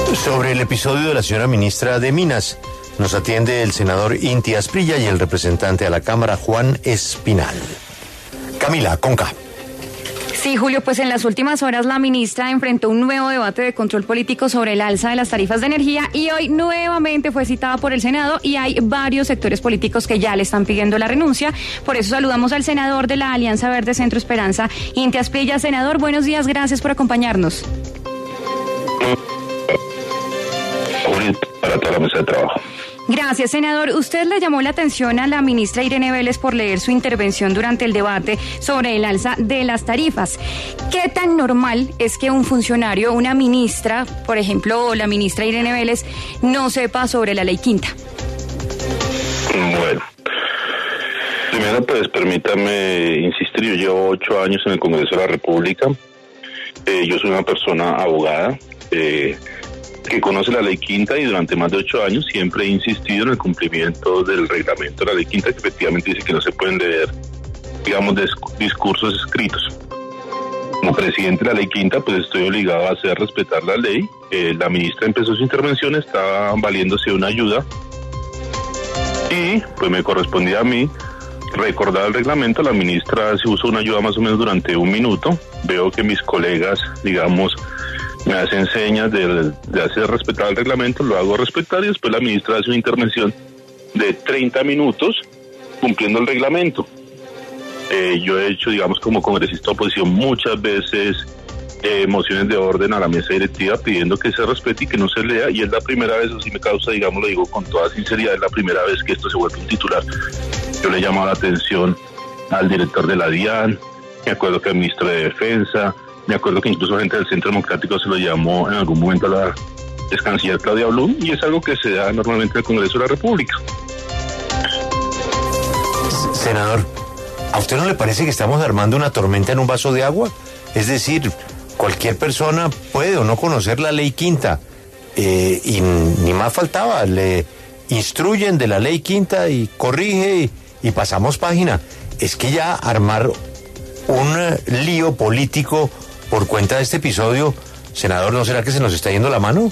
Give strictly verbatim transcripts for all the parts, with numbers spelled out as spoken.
Sobre el episodio de la señora ministra de Minas, nos atiende el senador Inti Asprilla y el representante a la Cámara, Juan Espinal. Camila, Conca. Sí, Julio, pues en las últimas horas la ministra enfrentó un nuevo debate de control político sobre el alza de las tarifas de energía y hoy nuevamente fue citada por el Senado y hay varios sectores políticos que ya le están pidiendo la renuncia. Por eso saludamos al senador de la Alianza Verde Centro Esperanza, Inti Asprilla. Senador, buenos días, gracias por acompañarnos. Para toda la mesa de trabajo. Gracias, senador. Usted le llamó la atención a la ministra Irene Vélez por leer su intervención durante el debate sobre el alza de las tarifas. ¿Qué tan normal es que un funcionario, una ministra, por ejemplo, la ministra Irene Vélez, no sepa sobre la ley quinta? Bueno, primero pues permítame insistir, yo llevo ocho años en el Congreso de la República. Eh, yo soy una persona abogada, eh, que conoce la ley quinta y durante más de ocho años siempre he insistido en el cumplimiento del reglamento de la ley quinta, que efectivamente dice que no se pueden leer, digamos, discursos escritos. Como presidente de la ley quinta, pues estoy obligado a hacer respetar la ley. Eh, la ministra empezó su intervención, estaba valiéndose de una ayuda y pues me correspondía a mí recordar el reglamento. La ministra se usó una ayuda más o menos durante un minuto. Veo que mis colegas, digamos, me hacen señas de, de hacer respetar el reglamento, lo hago respetar y después la ministra hace una intervención de treinta minutos cumpliendo el reglamento. Eh, yo he hecho, digamos, como congresista de oposición muchas veces eh, mociones de orden a la mesa directiva pidiendo que se respete y que no se lea, y es la primera vez, así me causa, digamos, lo digo con toda sinceridad, es la primera vez que esto se vuelve un titular. Yo le he llamado la atención al director de la DIAN, me acuerdo que al ministro de Defensa, me acuerdo que incluso gente del Centro Democrático se lo llamó en algún momento a la ex canciller Claudia Blum, y es algo que se da normalmente en el Congreso de la República. Senador, ¿a usted no le parece que estamos armando una tormenta en un vaso de agua? Es decir, cualquier persona puede o no conocer la ley quinta, eh, y ni más faltaba, le instruyen de la ley quinta y corrige y, y pasamos página. Es que ya armar un uh, lío político por cuenta de este episodio, senador, ¿no será que se nos está yendo la mano?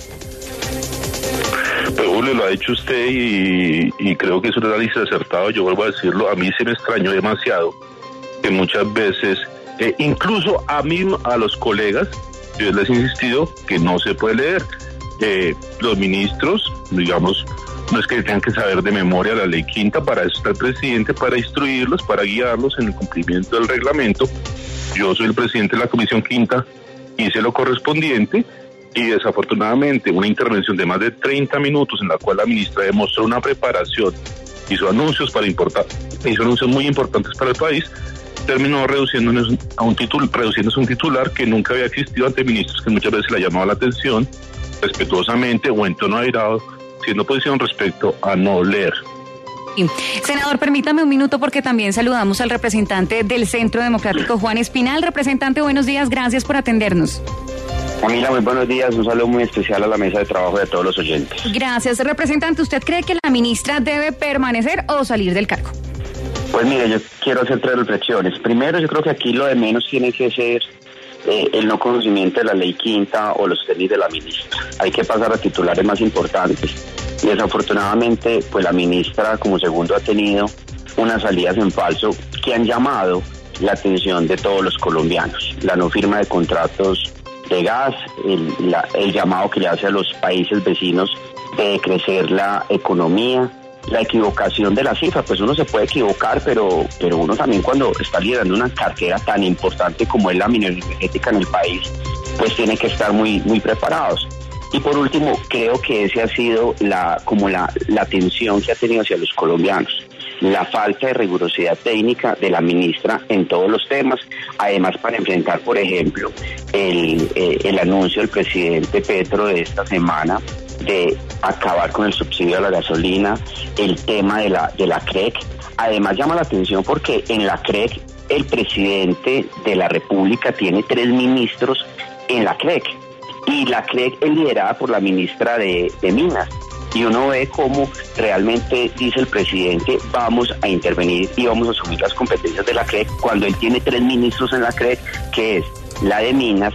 Pues Julio, lo ha dicho usted y, y creo que es un análisis acertado. Yo vuelvo a decirlo, a mí se me extrañó demasiado que muchas veces, eh, incluso a mí, a los colegas, yo les he insistido que no se puede leer. Eh, los ministros, digamos, no es que tengan que saber de memoria la ley quinta, para eso está el presidente, para instruirlos, para guiarlos en el cumplimiento del reglamento. Yo soy el presidente de la Comisión Quinta, hice lo correspondiente y desafortunadamente una intervención de más de treinta minutos en la cual la ministra demostró una preparación, hizo anuncios para importar, hizo anuncios muy importantes para el país, terminó reduciéndonos a un título, reduciéndose un titular que nunca había existido ante ministros que muchas veces le ha llamado la atención respetuosamente o en tono airado, siendo posición respecto a no leer. Senador, permítame un minuto porque también saludamos al representante del Centro Democrático, Juan Espinal. Representante, buenos días, gracias por atendernos. Camila, muy buenos días, un saludo muy especial a la mesa de trabajo de a todos los oyentes. Gracias. Representante, ¿usted cree que la ministra debe permanecer o salir del cargo? Pues mire, yo quiero hacer tres reflexiones. Primero, yo creo que aquí lo de menos tiene que ser eh, el no conocimiento de la ley quinta o los tenis de la ministra. Hay que pasar a titulares más importantes. Y desafortunadamente, pues la ministra como segundo ha tenido unas salidas en falso que han llamado la atención de todos los colombianos. La no firma de contratos de gas, el, la, el llamado que le hace a los países vecinos de crecer la economía, la equivocación de la cifra. Pues uno se puede equivocar, pero, pero uno también cuando está liderando una cartera tan importante como es la minería energética en el país, pues tiene que estar muy, muy preparados. Y por último, creo que ese ha sido la como la, la atención que ha tenido hacia los colombianos. La falta de rigurosidad técnica de la ministra en todos los temas, además para enfrentar, por ejemplo, el, eh, el anuncio del presidente Petro de esta semana de acabar con el subsidio a la gasolina, el tema de la, de la C R E C. Además llama la atención porque en la C R E C el presidente de la República tiene tres ministros en la C R E C. Y la C R E C es liderada por la ministra de, de Minas. Y uno ve cómo realmente dice el presidente, vamos a intervenir y vamos a asumir las competencias de la C R E C, cuando él tiene tres ministros en la C R E C, que es la de Minas,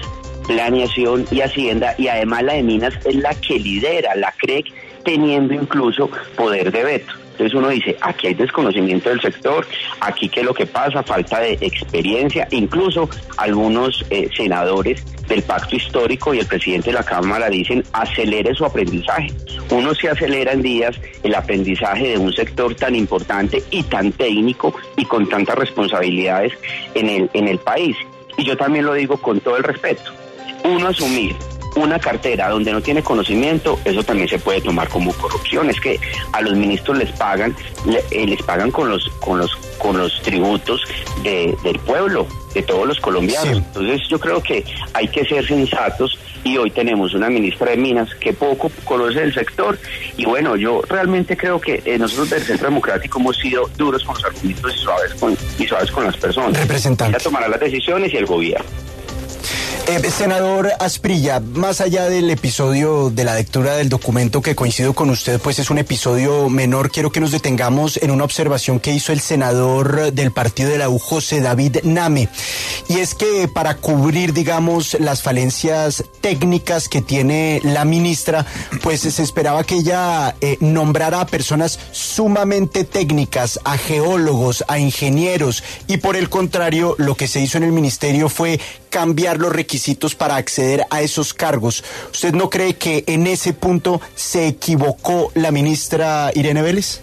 Planeación y Hacienda, y además la de Minas es la que lidera la C R E C, teniendo incluso poder de veto. Entonces uno dice, aquí hay desconocimiento del sector, aquí qué es lo que pasa, falta de experiencia, incluso algunos eh, senadores del pacto histórico y el presidente de la Cámara dicen, acelere su aprendizaje. Uno se acelera en días el aprendizaje de un sector tan importante y tan técnico y con tantas responsabilidades en el, en el país. Y yo también lo digo con todo el respeto, uno asumir una cartera donde no tiene conocimiento, eso también se puede tomar como corrupción. Es que a los ministros les pagan, le, eh, les pagan con los, con los, con los tributos de, del pueblo, de todos los colombianos. Sí. Entonces yo creo que hay que ser sensatos, y hoy tenemos una ministra de Minas que poco conoce el sector, y bueno, yo realmente creo que eh, nosotros del Centro Democrático hemos sido duros con los argumentos y suaves con, y suaves con las personas. Representante. Ella tomará las decisiones y el gobierno. Eh, senador Asprilla, más allá del episodio de la lectura del documento, que coincido con usted, pues es un episodio menor, quiero que nos detengamos en una observación que hizo el senador del partido de la U, José David Name, y es que para cubrir, digamos, las falencias técnicas que tiene la ministra, pues se esperaba que ella eh, nombrara a personas sumamente técnicas, a geólogos, a ingenieros, y por el contrario, lo que se hizo en el ministerio fue cambiar los requisitos para acceder a esos cargos. ¿Usted no cree que en ese punto se equivocó la ministra Irene Vélez?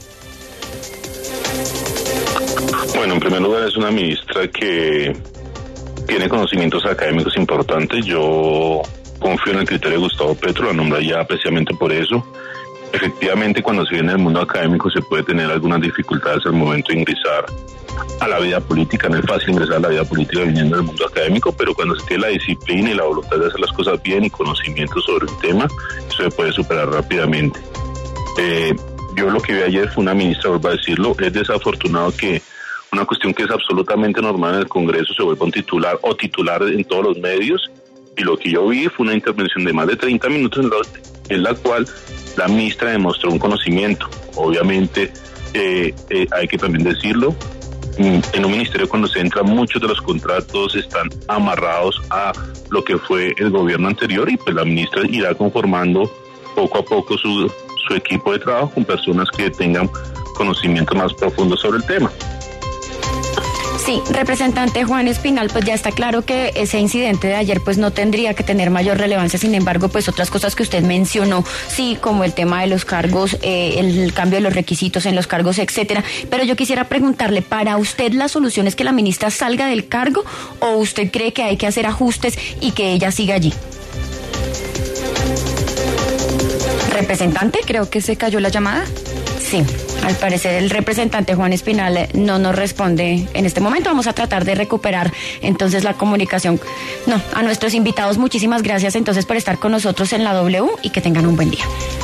Bueno, en primer lugar es una ministra que tiene conocimientos académicos importantes. Yo confío en el criterio de Gustavo Petro, la nombra ya precisamente por eso. Efectivamente, cuando se viene del mundo académico se puede tener algunas dificultades al momento de ingresar a la vida política. No es fácil ingresar a la vida política viniendo del mundo académico, pero cuando se tiene la disciplina y la voluntad de hacer las cosas bien y conocimiento sobre el tema, eso se puede superar rápidamente. Eh, yo lo que vi ayer fue una ministra, vuelvo a decirlo, es desafortunado que una cuestión que es absolutamente normal en el Congreso se vuelva un titular o titular en todos los medios, y lo que yo vi fue una intervención de más de treinta minutos en la, en la cual la ministra demostró un conocimiento. Obviamente, eh, eh, hay que también decirlo, en un ministerio cuando se entra, muchos de los contratos están amarrados a lo que fue el gobierno anterior, y pues la ministra irá conformando poco a poco su, su equipo de trabajo con personas que tengan conocimiento más profundo sobre el tema. Sí, representante Juan Espinal, pues ya está claro que ese incidente de ayer pues no tendría que tener mayor relevancia. Sin embargo, pues otras cosas que usted mencionó, sí, como el tema de los cargos, eh, el cambio de los requisitos en los cargos, etcétera. Pero yo quisiera preguntarle, ¿para usted la solución es que la ministra salga del cargo, o usted cree que hay que hacer ajustes y que ella siga allí? Representante, creo que se cayó la llamada. Sí, al parecer el representante Juan Espinal no nos responde en este momento. Vamos a tratar de recuperar entonces la comunicación. No, a nuestros invitados, muchísimas gracias entonces por estar con nosotros en la W, y que tengan un buen día.